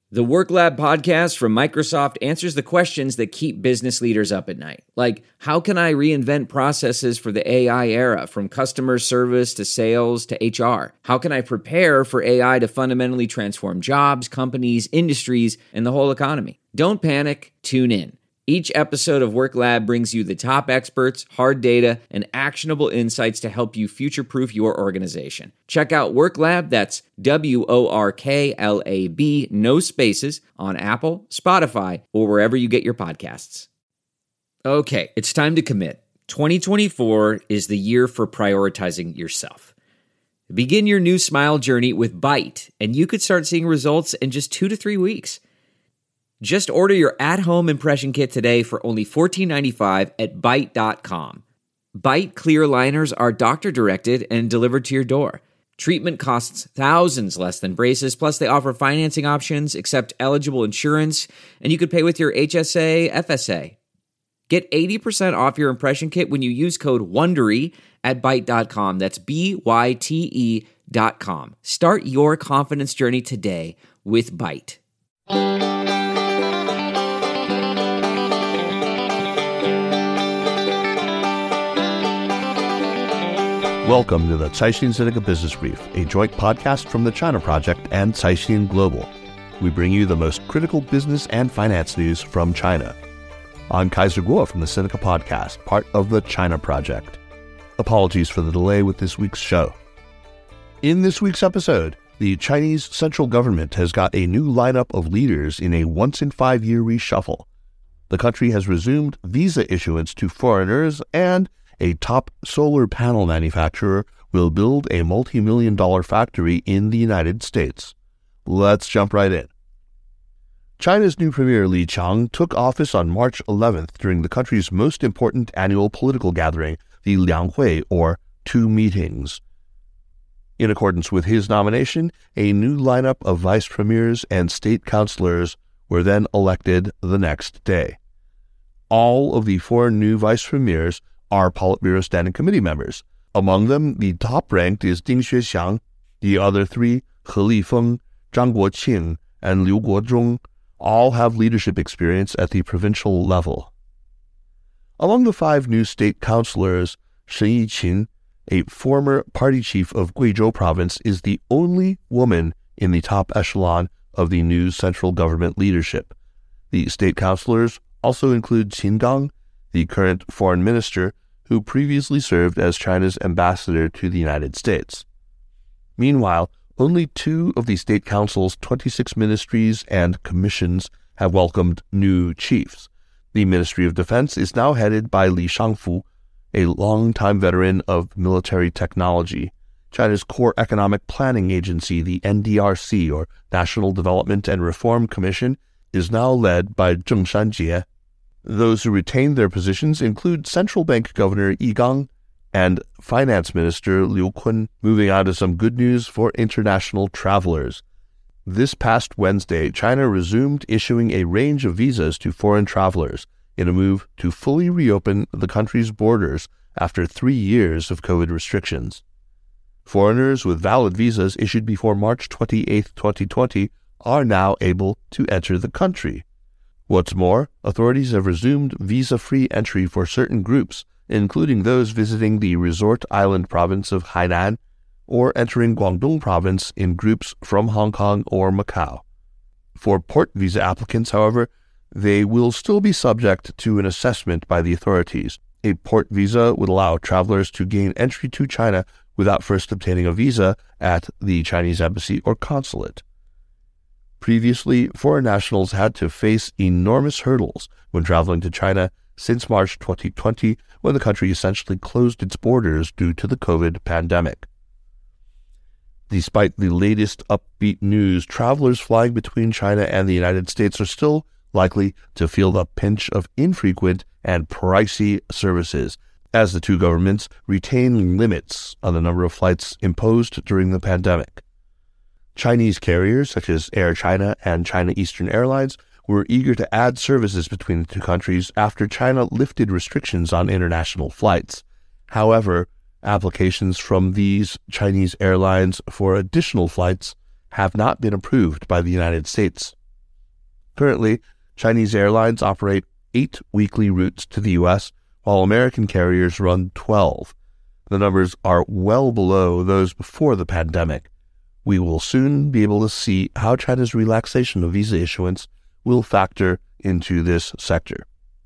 The Work Lab podcast from Microsoft answers the questions that keep business leaders up at night. Like, how can I reinvent processes for the AI era, from customer service to sales to HR? How can I prepare for AI to fundamentally transform jobs, companies, industries, and the whole economy? Don't panic, tune in. Each episode of Work Lab brings you the top experts, hard data, and actionable insights to help you future-proof your organization. Check out Work Lab, that's WORKLAB, no spaces, on Apple, Spotify, or wherever you get your podcasts. Okay, it's time to commit. 2024 is the year for prioritizing yourself. Begin your new smile journey with Byte, and you could start seeing results in just 2 to 3 weeks. Just order your at-home impression kit today for only $14.95 at Byte.com. Byte clear liners are doctor-directed and delivered to your door. Treatment costs thousands less than braces, plus they offer financing options, accept eligible insurance, and you could pay with your HSA, FSA. Get 80% off your impression kit when you use code WONDERY at Byte.com. That's BYTE.com. Start your confidence journey today with Byte. Welcome to the Caixin Sinica Business Brief, a joint podcast from the China Project and Caixin Global. We bring you the most critical business and finance news from China. I'm Kaiser Kuo from the Sinica Podcast, part of the China Project. Apologies for the delay with this week's show. In this week's episode, the Chinese central government has got a new lineup of leaders in a once-in-5-year reshuffle. The country has resumed visa issuance to foreigners, and a top solar panel manufacturer will build a multi-million-dollar factory in the United States. Let's jump right in. China's new premier Li Qiang took office on March 11th during the country's most important annual political gathering, the Lianghui, or Two Meetings. In accordance with his nomination, a new lineup of vice premiers and state councilors were then elected the next day. All of the 4 new vice premiers are Politburo Standing Committee members. Among them, the top-ranked is Ding Xuexiang. The other 3, He Lifeng, Zhang Guoqing, and Liu Guozhong, all have leadership experience at the provincial level. Among the 5 new state councilors, Shen Yiqin, a former party chief of Guizhou province, is the only woman in the top echelon of the new central government leadership. The state councilors also include Qin Gang, the current foreign minister, who previously served as China's ambassador to the United States. Meanwhile, only 2 of the state council's 26 ministries and commissions have welcomed new chiefs. The Ministry of Defense is now headed by Li Shangfu, a longtime veteran of military technology. China's core economic planning agency, the NDRC, or National Development and Reform Commission, is now led by Zheng Shanjie. Those who retained their positions include Central Bank Governor Yi Gang and Finance Minister Liu Kun. Moving on to some good news for international travelers. This past Wednesday, China resumed issuing a range of visas to foreign travelers in a move to fully reopen the country's borders after 3 years of COVID restrictions. Foreigners with valid visas issued before March 28, 2020 are now able to enter the country. What's more, authorities have resumed visa-free entry for certain groups, including those visiting the resort island province of Hainan or entering Guangdong province in groups from Hong Kong or Macau. For port visa applicants, however, they will still be subject to an assessment by the authorities. A port visa would allow travelers to gain entry to China without first obtaining a visa at the Chinese embassy or consulate. Previously, foreign nationals had to face enormous hurdles when traveling to China since March 2020, when the country essentially closed its borders due to the COVID pandemic. Despite the latest upbeat news, travelers flying between China and the United States are still likely to feel the pinch of infrequent and pricey services, as the 2 governments retain limits on the number of flights imposed during the pandemic. Chinese carriers such as Air China and China Eastern Airlines were eager to add services between the 2 countries after China lifted restrictions on international flights. However, applications from these Chinese airlines for additional flights have not been approved by the United States. Currently, Chinese airlines operate 8 weekly routes to the U.S., while American carriers run 12. The numbers are well below those before the pandemic. We will soon be able to see how China's relaxation of visa issuance will factor into this sector.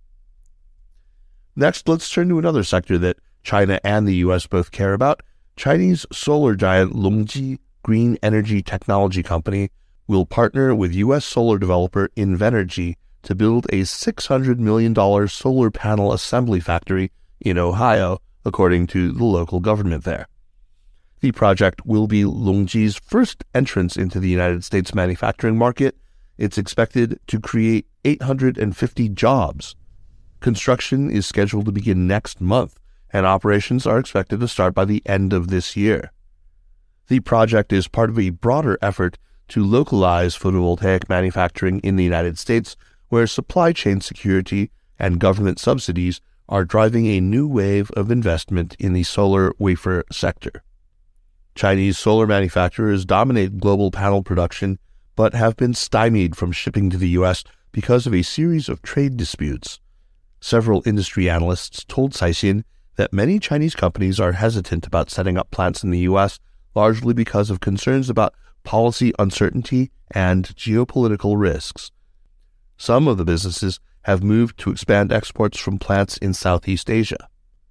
Next, let's turn to another sector that China and the U.S. both care about. Chinese solar giant LONGi Green Energy Technology Company will partner with U.S. solar developer Invenergy to build a $600 million solar panel assembly factory in Ohio, according to the local government there. The project will be LONGi's first entrance into the United States manufacturing market. It's expected to create 850 jobs. Construction is scheduled to begin next month, and operations are expected to start by the end of this year. The project is part of a broader effort to localize photovoltaic manufacturing in the United States, where supply chain security and government subsidies are driving a new wave of investment in the solar wafer sector. Chinese solar manufacturers dominate global panel production, but have been stymied from shipping to the U.S. because of a series of trade disputes. Several industry analysts told Caixin that many Chinese companies are hesitant about setting up plants in the U.S., largely because of concerns about policy uncertainty and geopolitical risks. Some of the businesses have moved to expand exports from plants in Southeast Asia.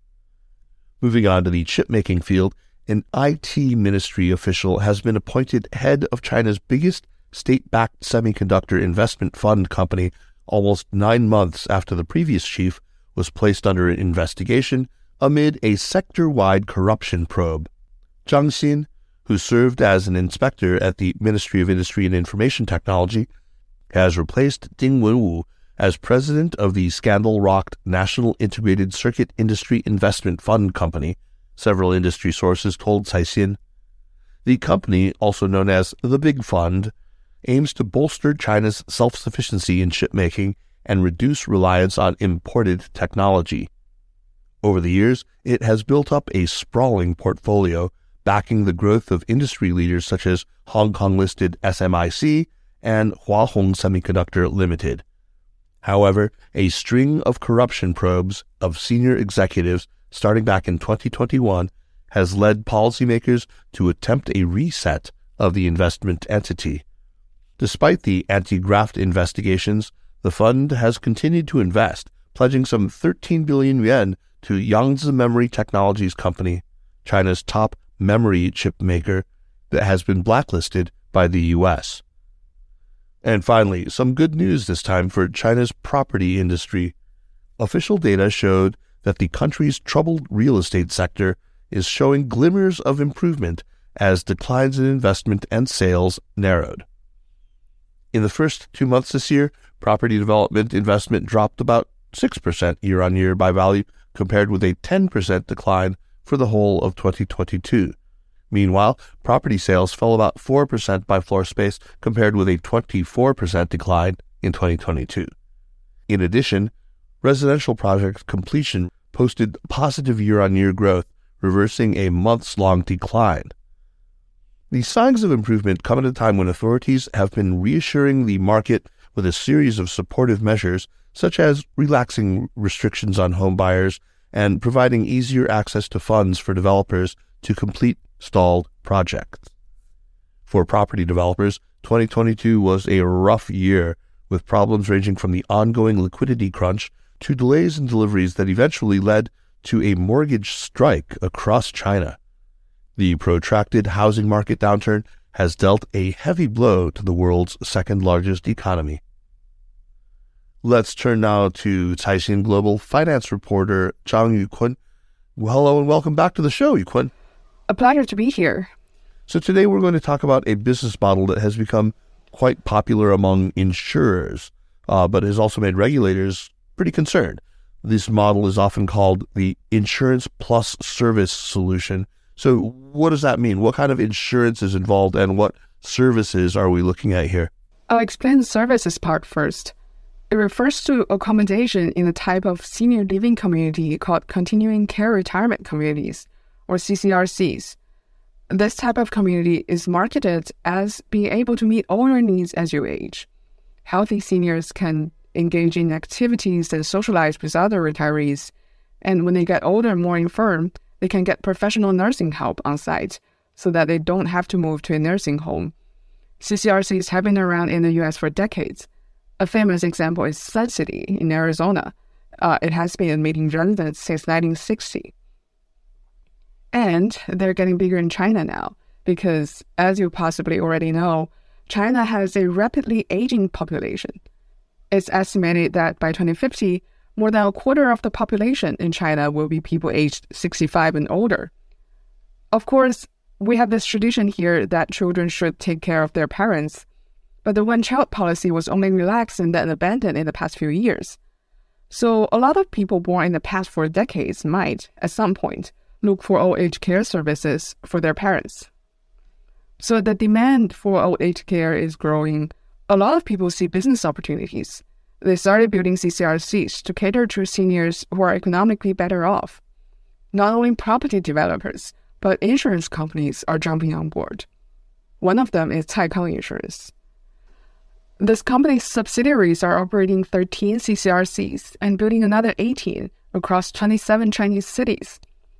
Moving on to the chip-making field, an IT ministry official has been appointed head of China's biggest state-backed semiconductor investment fund company almost 9 months after the previous chief was placed under investigation amid a sector-wide corruption probe. Zhang Xin, who served as an inspector at the Ministry of Industry and Information Technology, has replaced Ding Wenwu as president of the scandal-rocked National Integrated Circuit Industry Investment Fund Company, several industry sources told Caixin. The company, also known as the Big Fund, aims to bolster China's self-sufficiency in chip-making and reduce reliance on imported technology. Over the years, it has built up a sprawling portfolio, backing the growth of industry leaders such as Hong Kong-listed SMIC and Hua Hong Semiconductor Limited. However, a string of corruption probes of senior executives starting back in 2021 has led policymakers to attempt a reset of the investment entity. Despite the anti-graft investigations, the fund has continued to invest, pledging some 13 billion yuan to Yangtze Memory Technologies Company, China's top memory chip maker, that has been blacklisted by the U.S. And finally, some good news this time for China's property industry. Official data showed that the country's troubled real estate sector is showing glimmers of improvement as declines in investment and sales narrowed. In the first 2 months this year, property development investment dropped about 6% year-on-year by value, compared with a 10% decline for the whole of 2022. Meanwhile, property sales fell about 4% by floor space, compared with a 24% decline in 2022. In addition, residential project completion posted positive year-on-year growth, reversing a months-long decline. The signs of improvement come at a time when authorities have been reassuring the market with a series of supportive measures, such as relaxing restrictions on home buyers and providing easier access to funds for developers to complete stalled projects. For property developers, 2022 was a rough year, with problems ranging from the ongoing liquidity crunch to delays in deliveries that eventually led to a mortgage strike across China. The protracted housing market downturn has dealt a heavy blow to the world's second-largest economy. Let's turn now to Caixin Global finance reporter Zhang Yuquan. Well, hello and welcome back to the show, Yuquan. A pleasure to be here. So today we're going to talk about a business model that has become quite popular among insurers, but has also made regulators pretty concerned. This model is often called the insurance plus service solution. So what does that mean? What kind of insurance is involved and what services are we looking at here? I'll explain the services part first. It refers to accommodation in the type of senior living community called continuing care retirement communities, or CCRCs. This type of community is marketed as being able to meet all your needs as you age. healthy seniors can engage in activities and socialize with other retirees. And when they get older and more infirm, they can get professional nursing help on site so that they don't have to move to a nursing home. CCRCs have been around in the US for decades. A famous example is Sun City in Arizona. It has been admitting residents since 1960. And they're getting bigger in China now because, as you possibly already know, China has a rapidly aging population. It's estimated that by 2050, more than a quarter of the population in China will be people aged 65 and older. Of course, we have this tradition here that children should take care of their parents, but the one-child policy was only relaxed and then abandoned in the past few years. So a lot of people born in the past 4 decades might, at some point, look for old age care services for their parents. So the demand for old age care is growing. A lot of people see business opportunities. They started building CCRCs to cater to seniors who are economically better off. Not only property developers, but insurance companies are jumping on board. One of them is Taikang Insurance. This company's subsidiaries are operating 13 CCRCs and building another 18 across 27 Chinese cities.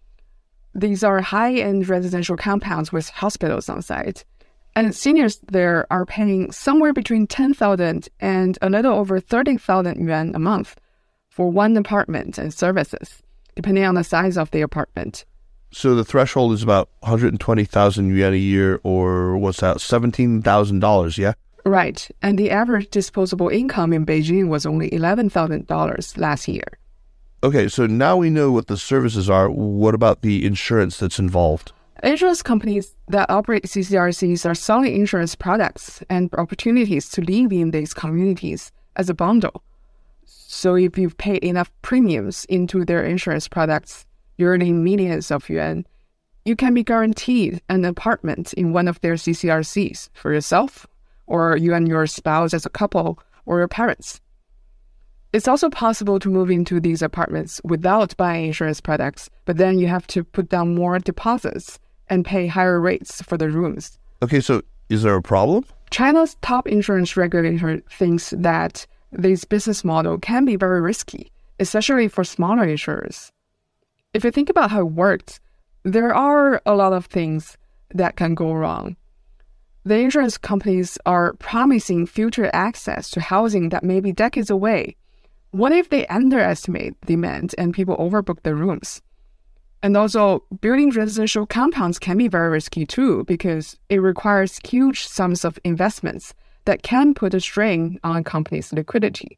These are high-end residential compounds with hospitals on site, and seniors there are paying somewhere between 10,000 and a little over 30,000 yuan a month for one apartment and services, depending on the size of the apartment. So the threshold is about 120,000 yuan a year, or what's that, $17,000, yeah? Right, and the average disposable income in Beijing was only $11,000 last year. Okay, so now we know what the services are. What about the insurance that's involved? Insurance companies that operate CCRCs are selling insurance products and opportunities to live in these communities as a bundle. So if you've paid enough premiums into their insurance products, you're earning millions of yuan, you can be guaranteed an apartment in one of their CCRCs for yourself, or you and your spouse as a couple, or your parents. It's also possible to move into these apartments without buying insurance products, but then you have to put down more deposits and pay higher rates for the rooms. Okay, so is there a problem? China's top insurance regulator thinks that this business model can be very risky, especially for smaller insurers. If you think about how it works, there are a lot of things that can go wrong. The insurance companies are promising future access to housing that may be decades away. What if they underestimate demand and people overbook the rooms? And also, building residential compounds can be very risky too because it requires huge sums of investments that can put a strain on a company's liquidity.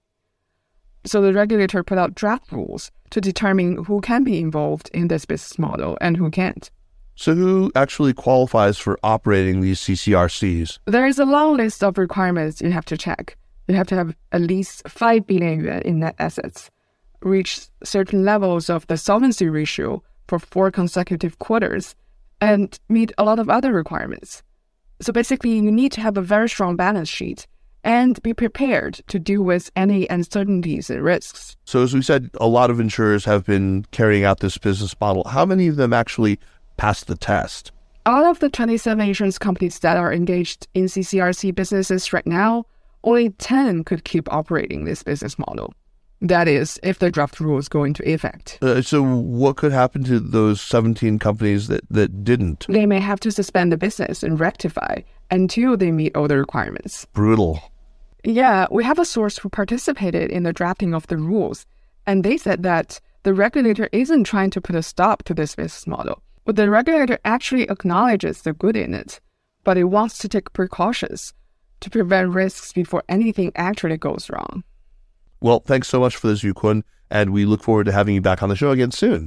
So the regulator put out draft rules to determine who can be involved in this business model and who can't. So who actually qualifies for operating these CCRCs? There is a long list of requirements you have to check. You have to have at least 5 billion yuan in net assets, reach certain levels of the solvency ratio for 4 consecutive quarters, and meet a lot of other requirements. So basically, you need to have a very strong balance sheet and be prepared to deal with any uncertainties and risks. So as we said, a lot of insurers have been carrying out this business model. How many of them actually passed the test? Out of the 27 insurance companies that are engaged in CCRC businesses right now, only 10 could keep operating this business model. That is, if the draft rules go into effect. So what could happen to those 17 companies that didn't? They may have to suspend the business and rectify until they meet all the requirements. Brutal. Yeah, we have a source who participated in the drafting of the rules, and they said that the regulator isn't trying to put a stop to this business model. But the regulator actually acknowledges the good in it, but it wants to take precautions to prevent risks before anything actually goes wrong. Well, thanks so much for this, Yuquan, and we look forward to having you back on the show again soon.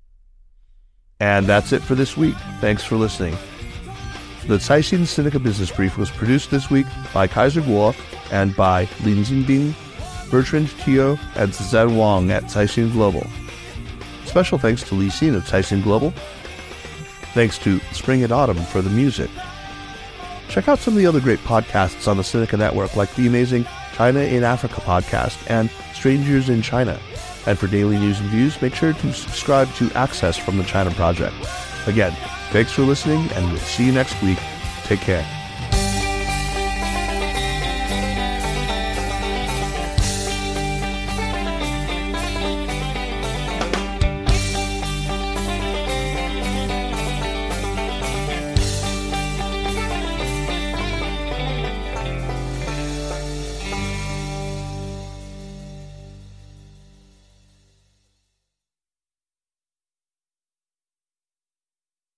And that's it for this week. Thanks for listening. The Caixin Sinica Business Brief was produced this week by Kaiser Kuo and by Lin Jinbing, Bertrand Tio, and Suzanne Wang at Caixin Global. Special thanks to Li Xin of Caixin Global. Thanks to Spring and Autumn for the music. Check out some of the other great podcasts on the Sinica Network, like the amazing China in Africa podcast and Strangers in China. And for daily news and views, make sure to subscribe to Access from the China Project. Again, thanks for listening, and we'll see you next week. Take care.